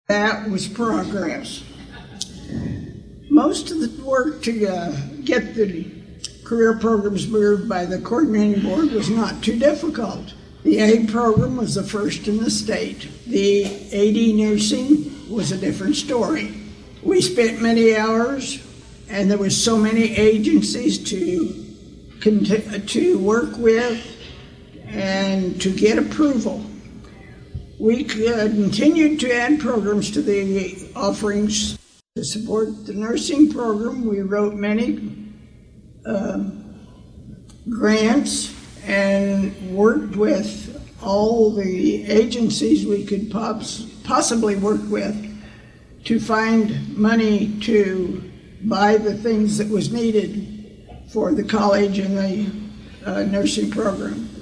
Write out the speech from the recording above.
That was progress. Most of the work to get the career programs moved by the coordinating board was not too difficult. The AID program was the first in the state. The AD nursing was a different story. We spent many hours, and there was so many agencies to work with and to get approval. We continued to add programs to the offerings to support the nursing program. We wrote many grants and worked with all the agencies we could possibly work with to find money to buy the things that was needed for the college and the nursing program.